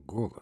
Голод.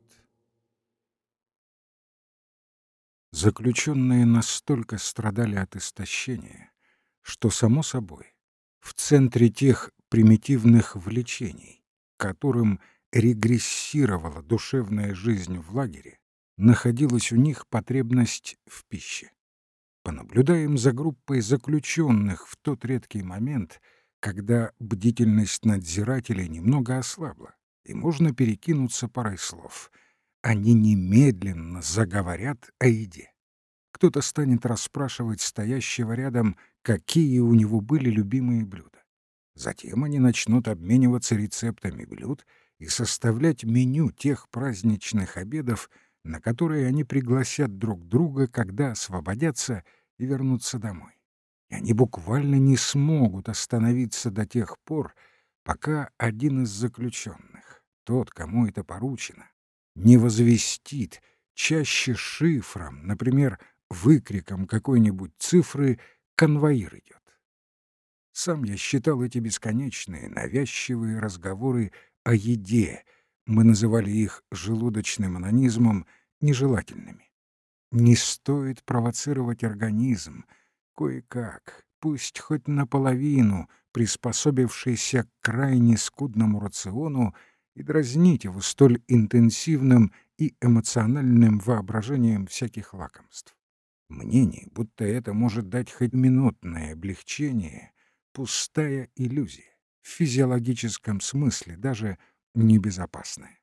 Заключенные настолько страдали от истощения, что, само собой, в центре тех примитивных влечений, которым регрессировала душевная жизнь в лагере, находилась у них потребность в пище. Понаблюдаем за группой заключенных в тот редкий момент, когда бдительность надзирателей немного ослабла, и можно перекинуться парой слов. Они немедленно заговорят о еде. Кто-то станет расспрашивать стоящего рядом, какие у него были любимые блюда. Затем они начнут обмениваться рецептами блюд и составлять меню тех праздничных обедов, на которые они пригласят друг друга, когда освободятся и вернутся домой. И они буквально не смогут остановиться до тех пор, пока один из заключенных, тот, кому это поручено, не возвестит чаще шифром, например, выкриком какой-нибудь цифры «конвоир идет». Сам я считал эти бесконечные, навязчивые разговоры о еде, мы называли их желудочным анонизмом, нежелательными. Не стоит провоцировать организм, кое-как, пусть хоть наполовину приспособившийся к крайне скудному рациону, и дразнить его столь интенсивным и эмоциональным воображением всяких лакомств. Мнение, будто это может дать хоть минутное облегчение, пустая иллюзия, в физиологическом смысле даже небезопасная.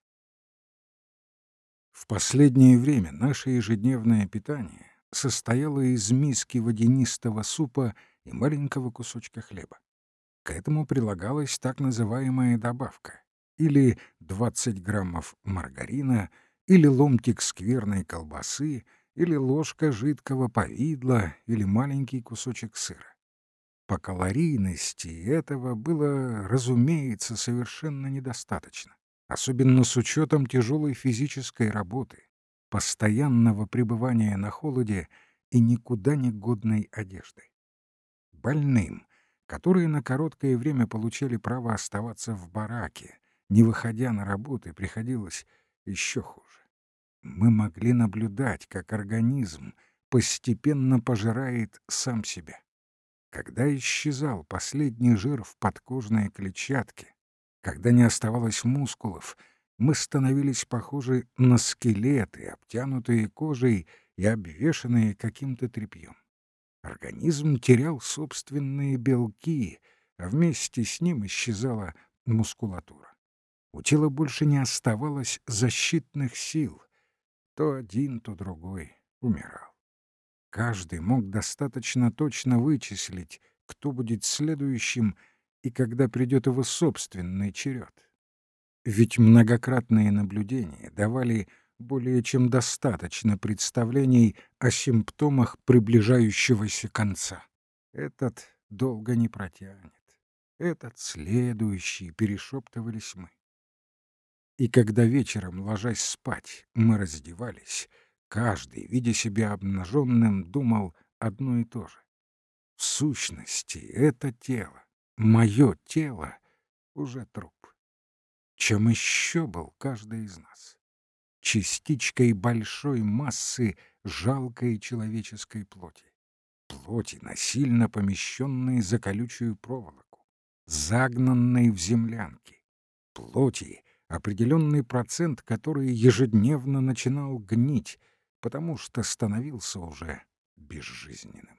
В последнее время наше ежедневное питание состояло из миски водянистого супа и маленького кусочка хлеба. К этому прилагалась так называемая добавка, или 20 граммов маргарина, или ломтик скверной колбасы, или ложка жидкого повидла, или маленький кусочек сыра. По калорийности этого было, разумеется, совершенно недостаточно, особенно с учетом тяжелой физической работы, постоянного пребывания на холоде и никуда не годной одежды. Больным, которые на короткое время получали право оставаться в бараке, не выходя на работу, приходилось еще хуже. Мы могли наблюдать, как организм постепенно пожирает сам себя. Когда исчезал последний жир в подкожной клетчатке, когда не оставалось мускулов, мы становились похожи на скелеты, обтянутые кожей и обвешанные каким-то тряпьем. Организм терял собственные белки, а вместе с ним исчезала мускулатура. У тела больше не оставалось защитных сил. То один, то другой умирал. Каждый мог достаточно точно вычислить, кто будет следующим и когда придет его собственный черед. Ведь многократные наблюдения давали более чем достаточно представлений о симптомах приближающегося конца. Этот долго не протянет. Этот следующий, перешептывались мы. И когда вечером, ложась спать, мы раздевались, каждый, видя себя обнаженным, думал одно и то же. В сущности, это тело, мое тело, уже труп. Чем еще был каждый из нас? Частичкой большой массы жалкой человеческой плоти. Плоти, насильно помещенной за колючую проволоку, загнанной в землянки. Плоти, определенный процент которой ежедневно начинал гнить, потому что становился уже безжизненным.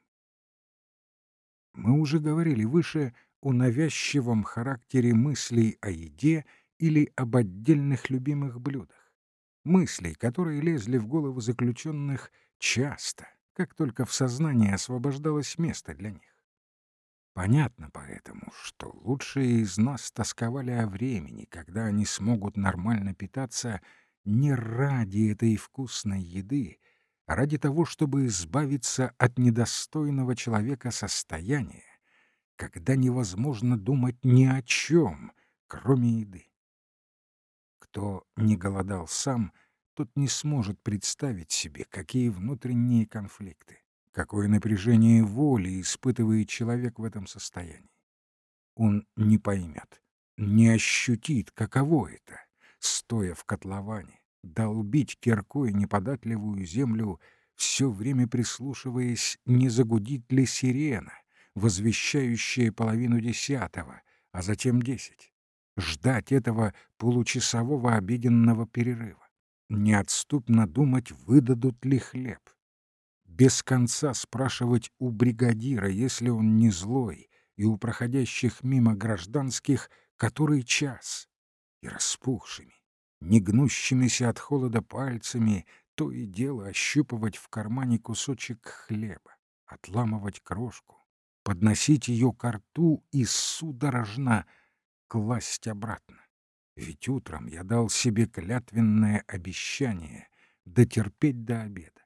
Мы уже говорили выше о навязчивом характере мыслей о еде или об отдельных любимых блюдах. Мыслей, которые лезли в голову заключенных часто, как только в сознании освобождалось место для них. Понятно поэтому, что лучшие из нас тосковали о времени, когда они смогут нормально питаться не ради этой вкусной еды, а ради того, чтобы избавиться от недостойного человека состояния, когда невозможно думать ни о чем, кроме еды. Кто не голодал сам, тот не сможет представить себе, какие внутренние конфликты, какое напряжение воли испытывает человек в этом состоянии. Он не поймет, не ощутит, каково это, стоя в котловане, долбить киркой неподатливую землю, все время прислушиваясь, не загудит ли сирена, возвещающая 9:30, а затем 10. Ждать этого получасового обеденного перерыва. Неотступно думать, выдадут ли хлеб. Без конца спрашивать у бригадира, если он не злой, и у проходящих мимо гражданских, который час, и распухшими, не гнущимися от холода пальцами то и дело ощупывать в кармане кусочек хлеба, отламывать крошку, подносить ее ко рту и судорожно класть обратно. Ведь утром я дал себе клятвенное обещание дотерпеть до обеда.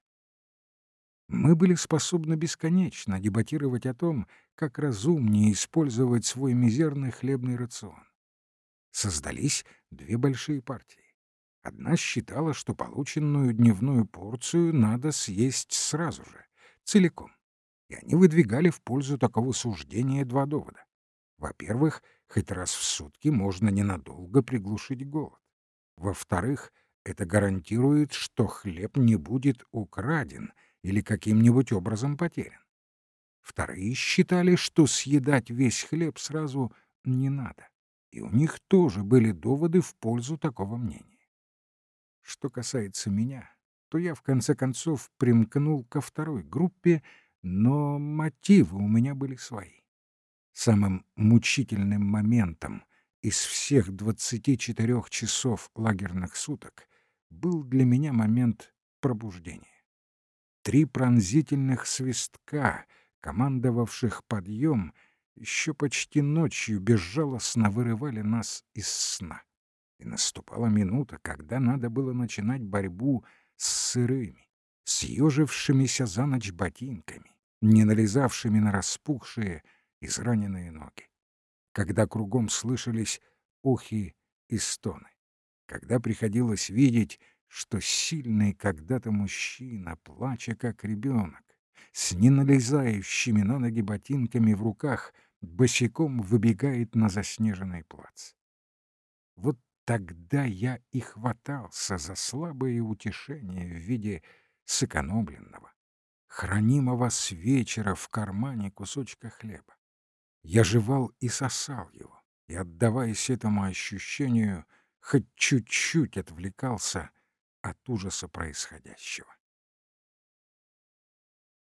Мы были способны бесконечно дебатировать о том, как разумнее использовать свой мизерный хлебный рацион. Создались две большие партии. Одна считала, что полученную дневную порцию надо съесть сразу же, целиком. И они выдвигали в пользу такого суждения два довода. Во-первых, хоть раз в сутки можно ненадолго приглушить голод. Во-вторых, это гарантирует, что хлеб не будет украден или каким-нибудь образом потерян. Вторые считали, что съедать весь хлеб сразу не надо. И у них тоже были доводы в пользу такого мнения. Что касается меня, то я в конце концов примкнул ко второй группе, но мотивы у меня были свои. Самым мучительным моментом из всех 24 часов лагерных суток был для меня момент пробуждения. 3 пронзительных свистка, командовавших подъем, еще почти ночью безжалостно вырывали нас из сна. И наступала минута, когда надо было начинать борьбу с сырыми, съежившимися за ночь ботинками, не налезавшими на распухшие, израненные ноги. Когда кругом слышались охи и стоны. Когда приходилось видеть, что сильный когда-то мужчина, плача как ребенок, с неналезающими на ноги ботинками в руках, босиком выбегает на заснеженный плац. Вот тогда я и хватался за слабое утешение в виде сэкономленного, хранимого с вечера в кармане кусочка хлеба. Я жевал и сосал его, и, отдаваясь этому ощущению, хоть чуть-чуть отвлекался от ужаса происходящего.